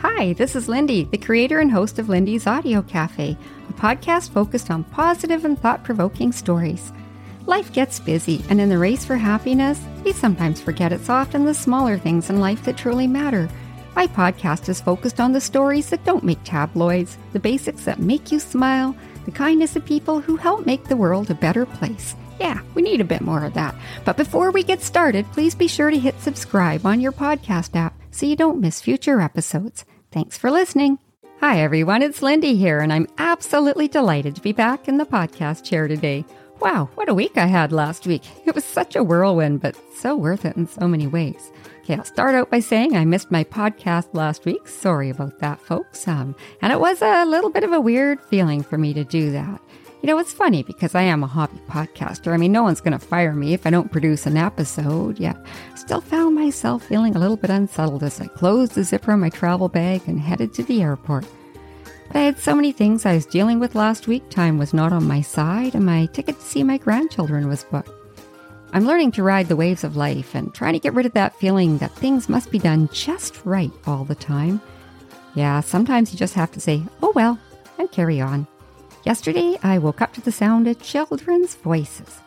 Hi, this is Lindy, the creator and host of Lindy's Audio Cafe, a podcast focused on positive and thought-provoking stories. Life gets busy, and in the race for happiness, we sometimes forget it's often the smaller things in life that truly matter. My podcast is focused on the stories that don't make tabloids, the basics that make you smile, the kindness of people who help make the world a better place. Yeah, we need a bit more of that. But before we get started, please be sure to hit subscribe on your podcast app so you don't miss future episodes. Thanks for listening. Hi, everyone. It's Lindy here, and I'm absolutely delighted to be back in the podcast chair today. Wow, what a week I had last week. It was such a whirlwind, but so worth it in so many ways. Okay, I'll start out by saying I missed my podcast last week. Sorry about that, folks. And it was a little bit of a weird feeling for me to do that. You know, it's funny because I am a hobby podcaster. I mean, no one's going to fire me if I don't produce an episode yet. I still found myself feeling a little bit unsettled as I closed the zipper of my travel bag and headed to the airport. But I had so many things I was dealing with last week. Time was not on my side, and my ticket to see my grandchildren was booked. I'm learning to ride the waves of life and trying to get rid of that feeling that things must be done just right all the time. Yeah, sometimes you just have to say, oh well, and carry on. Yesterday, I woke up to the sound of children's voices.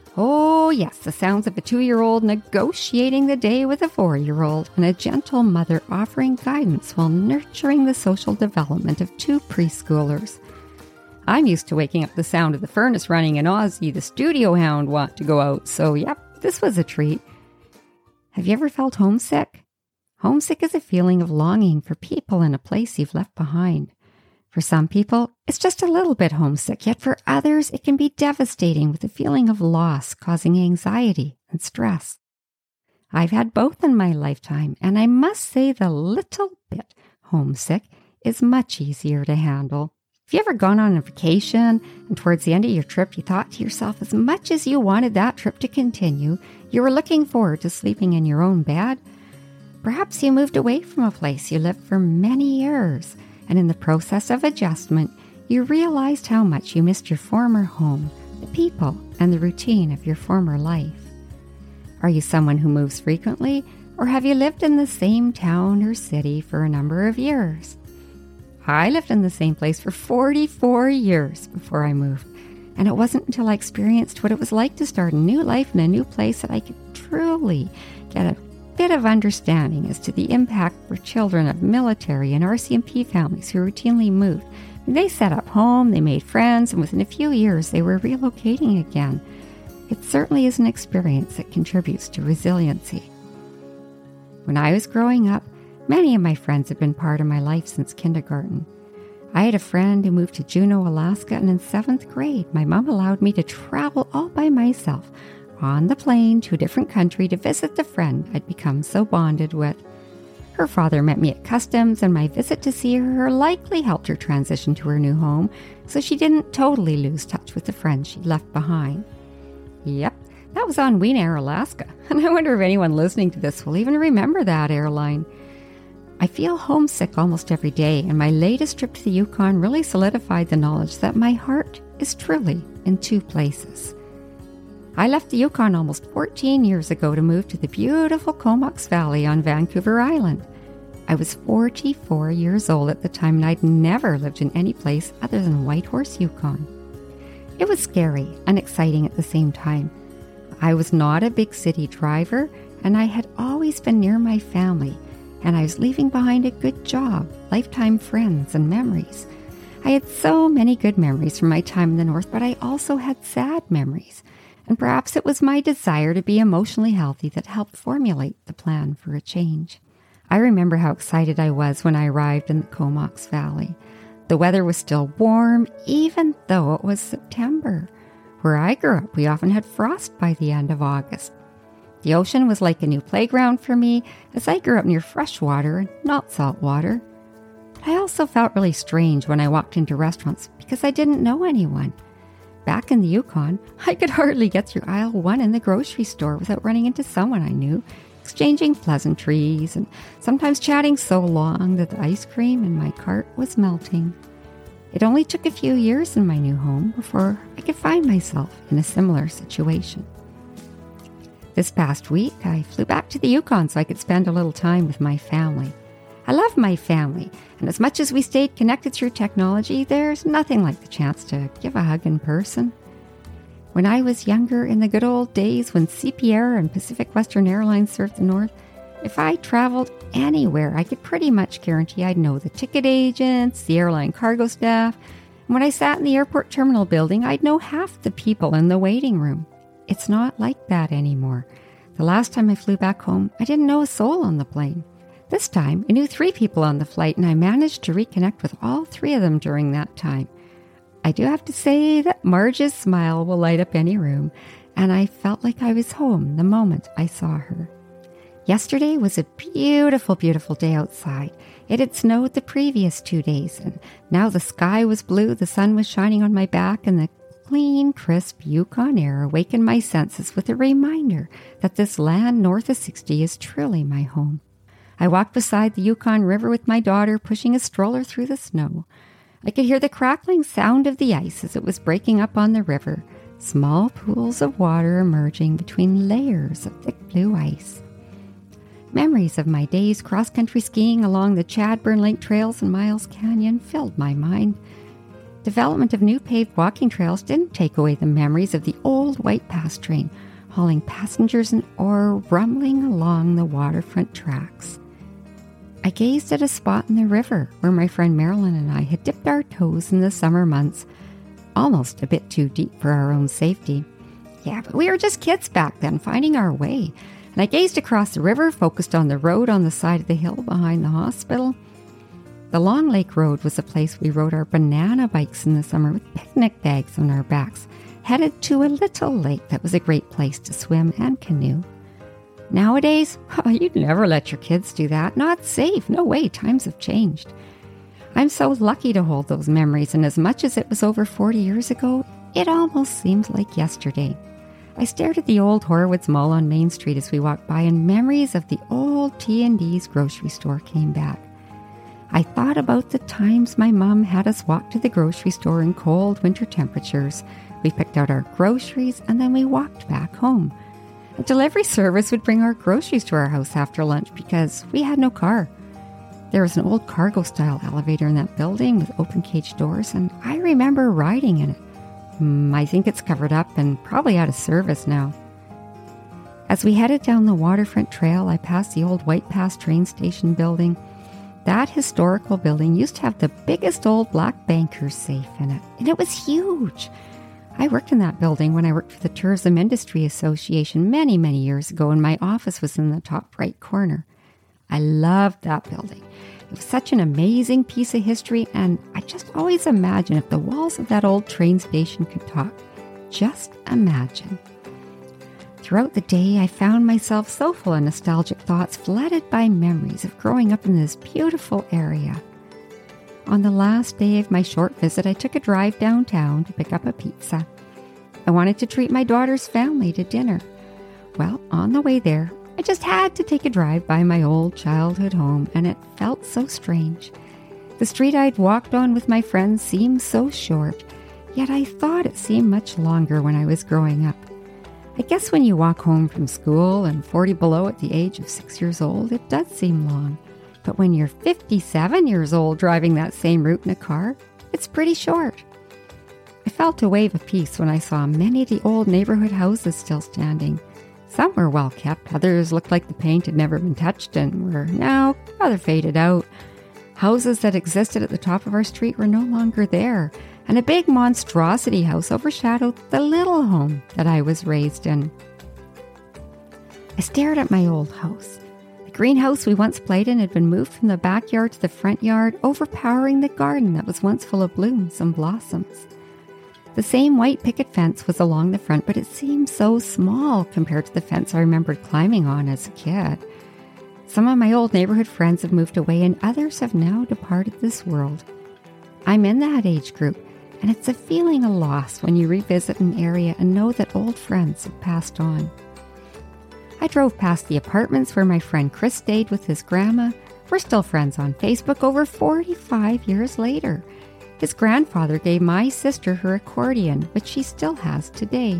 Oh yes, the sounds of a 2-year-old negotiating the day with a 4-year-old and a gentle mother offering guidance while nurturing the social development of 2 preschoolers. I'm used to waking up to the sound of the furnace running and Ozzy, the studio hound, want to go out, so yep, this was a treat. Have you ever felt homesick? Homesick is a feeling of longing for people and a place you've left behind. For some people, it's just a little bit homesick, yet for others, it can be devastating with a feeling of loss causing anxiety and stress. I've had both in my lifetime, and I must say the little bit homesick is much easier to handle. Have you ever gone on a vacation and towards the end of your trip, you thought to yourself, as much as you wanted that trip to continue, you were looking forward to sleeping in your own bed? Perhaps you moved away from a place you lived for many years, and in the process of adjustment, you realized how much you missed your former home, the people, and the routine of your former life. Are you someone who moves frequently, or have you lived in the same town or city for a number of years? I lived in the same place for 44 years before I moved, and it wasn't until I experienced what it was like to start a new life in a new place that I could truly get a bit of understanding as to the impact for children of military and RCMP families who routinely moved. They set up home, they made friends, and within a few years they were relocating again. It certainly is an experience that contributes to resiliency. When I was growing up, many of my friends had been part of my life since kindergarten. I had a friend who moved to Juneau, Alaska, and in 7th grade, my mom allowed me to travel all by myself on the plane to a different country to visit the friend I'd become so bonded with. Her father met me at customs, and my visit to see her likely helped her transition to her new home, so she didn't totally lose touch with the friends she'd left behind. Yep, that was on Wiener, Alaska, and I wonder if anyone listening to this will even remember that airline. I feel homesick almost every day, and my latest trip to the Yukon really solidified the knowledge that my heart is truly in 2 places. I left the Yukon almost 14 years ago to move to the beautiful Comox Valley on Vancouver Island. I was 44 years old at the time, and I'd never lived in any place other than Whitehorse, Yukon. It was scary and exciting at the same time. I was not a big city driver, and I had always been near my family, and I was leaving behind a good job, lifetime friends, and memories. I had so many good memories from my time in the North, but I also had sad memories. And perhaps it was my desire to be emotionally healthy that helped formulate the plan for a change. I remember how excited I was when I arrived in the Comox Valley. The weather was still warm, even though it was September. Where I grew up, we often had frost by the end of August. The ocean was like a new playground for me, as I grew up near fresh water and not salt water. But I also felt really strange when I walked into restaurants because I didn't know anyone. Back in the Yukon, I could hardly get through aisle 1 in the grocery store without running into someone I knew, exchanging pleasantries and sometimes chatting so long that the ice cream in my cart was melting. It only took a few years in my new home before I could find myself in a similar situation. This past week, I flew back to the Yukon so I could spend a little time with my family. I love my family, and as much as we stayed connected through technology, there's nothing like the chance to give a hug in person. When I was younger, in the good old days when CP Air and Pacific Western Airlines served the North, if I traveled anywhere, I could pretty much guarantee I'd know the ticket agents, the airline cargo staff, and when I sat in the airport terminal building, I'd know half the people in the waiting room. It's not like that anymore. The last time I flew back home, I didn't know a soul on the plane. This time, I knew 3 people on the flight, and I managed to reconnect with all 3 of them during that time. I do have to say that Marge's smile will light up any room, and I felt like I was home the moment I saw her. Yesterday was a beautiful, beautiful day outside. It had snowed the previous 2 days, and now the sky was blue, the sun was shining on my back, and the clean, crisp Yukon air awakened my senses with a reminder that this land north of 60 is truly my home. I walked beside the Yukon River with my daughter, pushing a stroller through the snow. I could hear the crackling sound of the ice as it was breaking up on the river, small pools of water emerging between layers of thick blue ice. Memories of my days cross-country skiing along the Chadburn Lake trails and Miles Canyon filled my mind. Development of new paved walking trails didn't take away the memories of the old White Pass train, hauling passengers and ore rumbling along the waterfront tracks. I gazed at a spot in the river where my friend Marilyn and I had dipped our toes in the summer months, almost a bit too deep for our own safety. Yeah, but we were just kids back then, finding our way. And I gazed across the river, focused on the road on the side of the hill behind the hospital. The Long Lake Road was a place we rode our banana bikes in the summer with picnic bags on our backs, headed to a little lake that was a great place to swim and canoe. Nowadays, you'd never let your kids do that. Not safe. No way. Times have changed. I'm so lucky to hold those memories, and as much as it was over 40 years ago, it almost seems like yesterday. I stared at the old Horowitz Mall on Main Street as we walked by, and memories of the old T&D's grocery store came back. I thought about the times my mom had us walk to the grocery store in cold winter temperatures. We picked out our groceries, and then we walked back home. A delivery service would bring our groceries to our house after lunch because we had no car. There was an old cargo-style elevator in that building with open cage doors, and I remember riding in it. I think it's covered up and probably out of service now. As we headed down the waterfront trail, I passed the old White Pass train station building. That historical building used to have the biggest old black banker's safe in it, and it was huge. I worked in that building when I worked for the Tourism Industry Association many, many years ago, and my office was in the top right corner. I loved that building. It was such an amazing piece of history, and I just always imagine if the walls of that old train station could talk. Just imagine. Throughout the day, I found myself so full of nostalgic thoughts, flooded by memories of growing up in this beautiful area. On the last day of my short visit, I took a drive downtown to pick up a pizza. I wanted to treat my daughter's family to dinner. Well, on the way there, I just had to take a drive by my old childhood home, and it felt so strange. The street I'd walked on with my friends seemed so short, yet I thought it seemed much longer when I was growing up. I guess when you walk home from school and 40 below at the age of 6 years old, it does seem long. But when you're 57 years old driving that same route in a car, it's pretty short. I felt a wave of peace when I saw many of the old neighborhood houses still standing. Some were well kept, others looked like the paint had never been touched and were now rather faded out. Houses that existed at the top of our street were no longer there, and a big monstrosity house overshadowed the little home that I was raised in. I stared at my old house. The greenhouse we once played in had been moved from the backyard to the front yard, overpowering the garden that was once full of blooms and blossoms. The same white picket fence was along the front, but it seemed so small compared to the fence I remembered climbing on as a kid. Some of my old neighborhood friends have moved away, and others have now departed this world. I'm in that age group, and it's a feeling of loss when you revisit an area and know that old friends have passed on. I drove past the apartments where my friend Chris stayed with his grandma. We're still friends on Facebook over 45 years later. His grandfather gave my sister her accordion, which she still has today.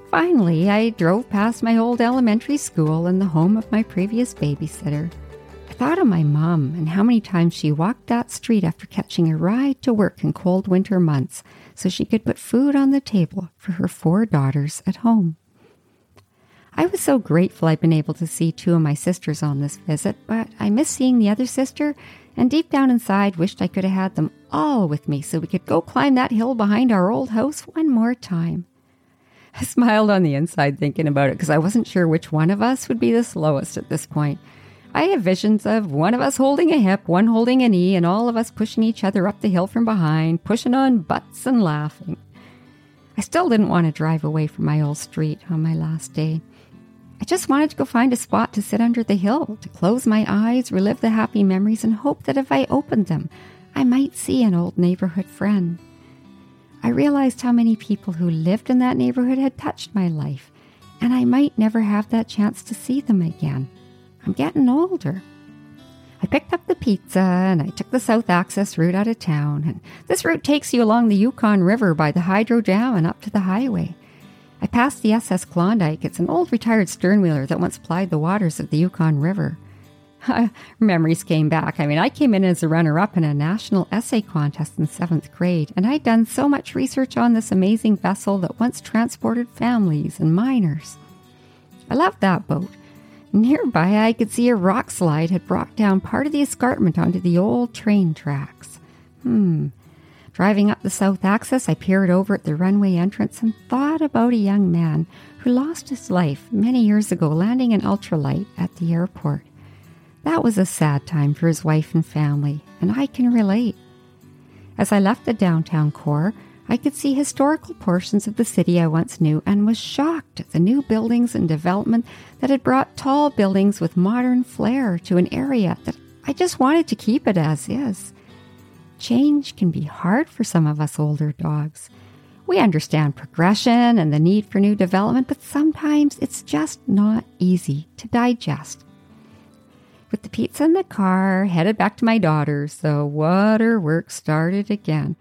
Finally, I drove past my old elementary school and the home of my previous babysitter. I I thought of my mom and how many times she walked that street after catching a ride to work in cold winter months so she could put food on the table for her 4 daughters at home. I was so grateful I'd been able to see 2 of my sisters on this visit, but I missed seeing the other sister and deep down inside wished I could have had them all with me so we could go climb that hill behind our old house one more time. I smiled on the inside thinking about it because I wasn't sure which one of us would be the slowest at this point. I have visions of one of us holding a hip, one holding a knee, and all of us pushing each other up the hill from behind, pushing on butts and laughing. I still didn't want to drive away from my old street on my last day. I just wanted to go find a spot to sit under the hill, to close my eyes, relive the happy memories, and hope that if I opened them, I might see an old neighborhood friend. I realized how many people who lived in that neighborhood had touched my life, and I might never have that chance to see them again. I'm getting older. I picked up the pizza and I took the South Access route out of town, and this route takes you along the Yukon River by the hydro dam and up to the highway. I passed the SS Klondike. It's an old retired sternwheeler that once plied the waters of the Yukon River. Memories came back. I came in as a runner-up in a national essay contest in 7th grade, and I'd done so much research on this amazing vessel that once transported families and miners. I loved that boat. Nearby, I could see a rock slide had brought down part of the escarpment onto the old train tracks. Driving up the South Access, I peered over at the runway entrance and thought about a young man who lost his life many years ago landing an ultralight at the airport. That was a sad time for his wife and family, and I can relate. As I left the downtown core, I could see historical portions of the city I once knew and was shocked at the new buildings and development that had brought tall buildings with modern flair to an area that I just wanted to keep it as is. Change can be hard for some of us older dogs. We understand progression and the need for new development, but sometimes it's just not easy to digest. With the pizza in the car, headed back to my daughter's, the waterworks started again.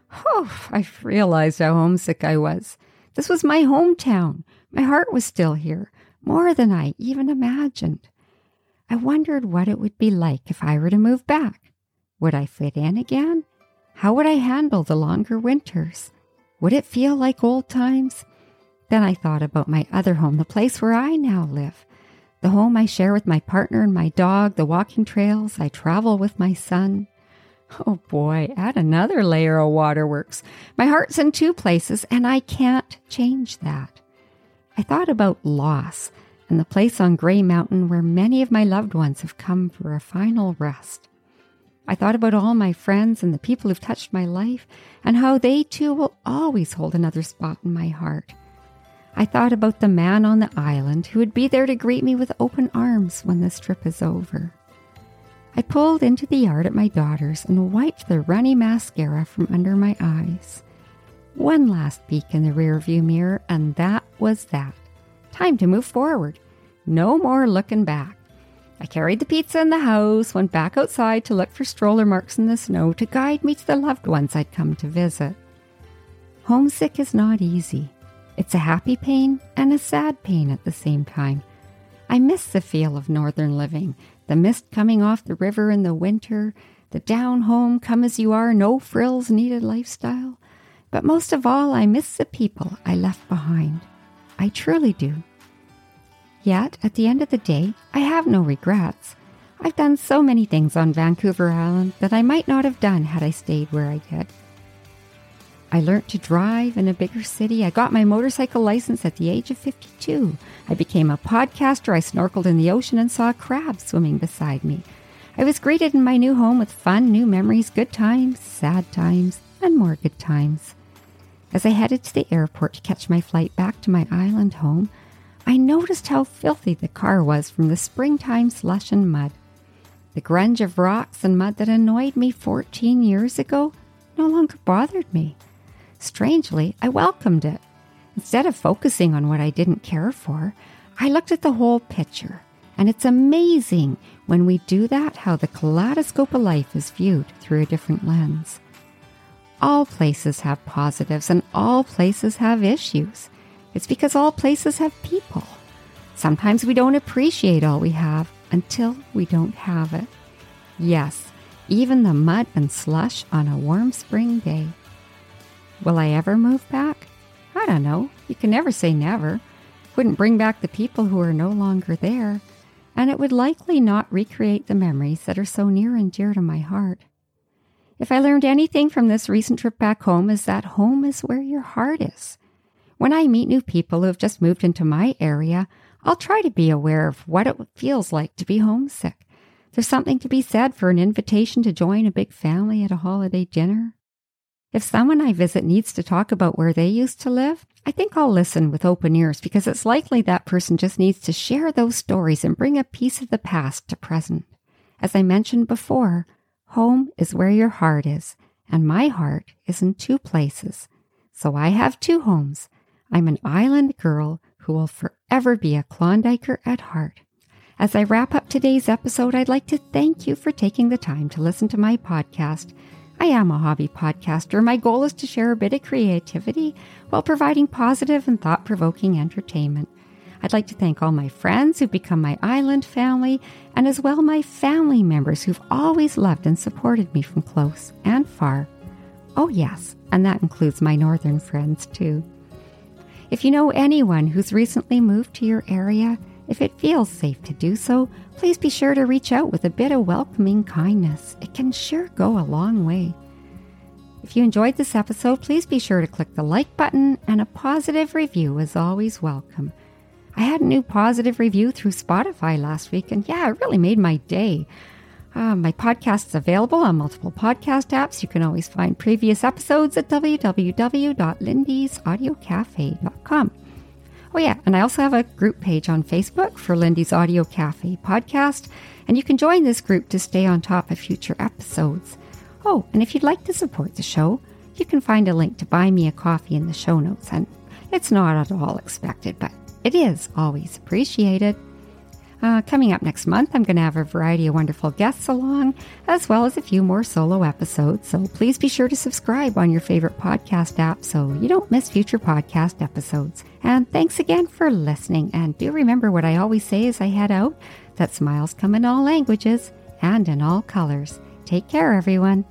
I realized how homesick I was. This was my hometown. My heart was still here, more than I even imagined. I wondered what it would be like if I were to move back. Would I fit in again? How would I handle the longer winters? Would it feel like old times? Then I thought about my other home, the place where I now live. The home I share with my partner and my dog, the walking trails I travel with my son. Oh boy, add another layer of waterworks. My heart's in 2 places, and I can't change that. I thought about loss and the place on Grey Mountain where many of my loved ones have come for a final rest. I thought about all my friends and the people who've touched my life and how they too will always hold another spot in my heart. I thought about the man on the island who would be there to greet me with open arms when this trip is over. I pulled into the yard at my daughter's and wiped the runny mascara from under my eyes. One last peek in the rearview mirror, and that was that. Time to move forward. No more looking back. I carried the pizza in the house, went back outside to look for stroller marks in the snow to guide me to the loved ones I'd come to visit. Homesick is not easy. It's a happy pain and a sad pain at the same time. I miss the feel of northern living, the mist coming off the river in the winter, the down-home, come-as-you-are, no-frills needed lifestyle. But most of all, I miss the people I left behind. I truly do. Yet, at the end of the day, I have no regrets. I've done so many things on Vancouver Island that I might not have done had I stayed where I did. I learned to drive in a bigger city. I got my motorcycle license at the age of 52. I became a podcaster. I snorkeled in the ocean and saw a crab swimming beside me. I was greeted in my new home with fun, new memories, good times, sad times, and more good times. As I headed to the airport to catch my flight back to my island home, I noticed how filthy the car was from the springtime slush and mud. The grunge of rocks and mud that annoyed me 14 years ago no longer bothered me. Strangely, I welcomed it. Instead of focusing on what I didn't care for, I looked at the whole picture. And it's amazing when we do that how the kaleidoscope of life is viewed through a different lens. All places have positives and all places have issues. It's because all places have people. Sometimes we don't appreciate all we have until we don't have it. Yes, even the mud and slush on a warm spring day. Will I ever move back? I don't know. You can never say never. Wouldn't bring back the people who are no longer there, and it would likely not recreate the memories that are so near and dear to my heart. If I learned anything from this recent trip back home, is that home is where your heart is. When I meet new people who have just moved into my area, I'll try to be aware of what it feels like to be homesick. There's something to be said for an invitation to join a big family at a holiday dinner. If someone I visit needs to talk about where they used to live, I think I'll listen with open ears because it's likely that person just needs to share those stories and bring a piece of the past to present. As I mentioned before, home is where your heart is, and my heart is in two places. So I have two homes. I'm an island girl who will forever be a Klondiker at heart. As I wrap up today's episode, I'd like to thank you for taking the time to listen to my podcast. I am a hobby podcaster. My goal is to share a bit of creativity while providing positive and thought-provoking entertainment. I'd like to thank all my friends who've become my island family, and as well my family members who've always loved and supported me from close and far. Oh yes, and that includes my northern friends too. If you know anyone who's recently moved to your area, if it feels safe to do so, please be sure to reach out with a bit of welcoming kindness. It can sure go a long way. If you enjoyed this episode, please be sure to click the like button, and a positive review is always welcome. I had a new positive review through Spotify last week, and yeah, it really made my day. My podcast is available on multiple podcast apps. You can always find previous episodes at www.lindysaudiocafe.com. Oh yeah, and I also have a group page on Facebook for Lindy's Audio Cafe podcast, and you can join this group to stay on top of future episodes. Oh, and if you'd like to support the show, you can find a link to buy me a coffee in the show notes, and it's not at all expected, but it is always appreciated. Coming up next month, I'm going to have a variety of wonderful guests along, as well as a few more solo episodes, so please be sure to subscribe on your favorite podcast app so you don't miss future podcast episodes. And thanks again for listening, and do remember what I always say as I head out, that smiles come in all languages and in all colors. Take care, everyone.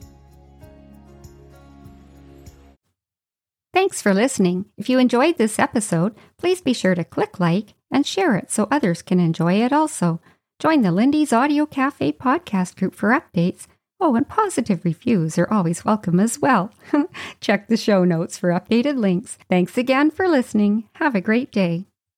Thanks for listening. If you enjoyed this episode, please be sure to click like and share it so others can enjoy it also. Join the Lindy's Audio Cafe podcast group for updates. Oh, and positive reviews are always welcome as well. Check the show notes for updated links. Thanks again for listening. Have a great day.